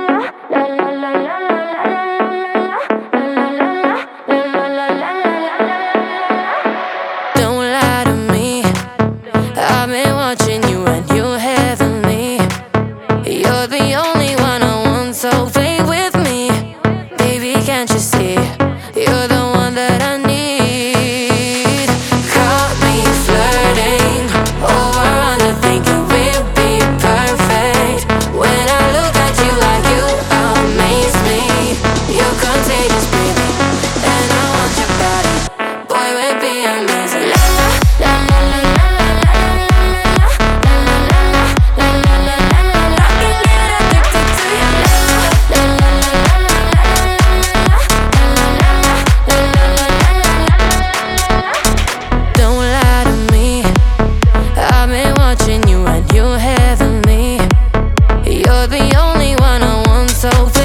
Don't lie to me. I've been watching you and you're heavenly. You're the only one I want, so play with me. Baby, can't you see? You're the one that I need. Caught me flirting over under, thinking we'll be perfect. When I look at you like you amaze me. You're contagious, baby, and I want your body. Boy, we'd be amazing. La la la la la la la la la la la la la la la la. I can get addicted to you. La la la la la la la la la la la. Don't lie to me. I've been watching you and you're heavenly. You're the only one I want, so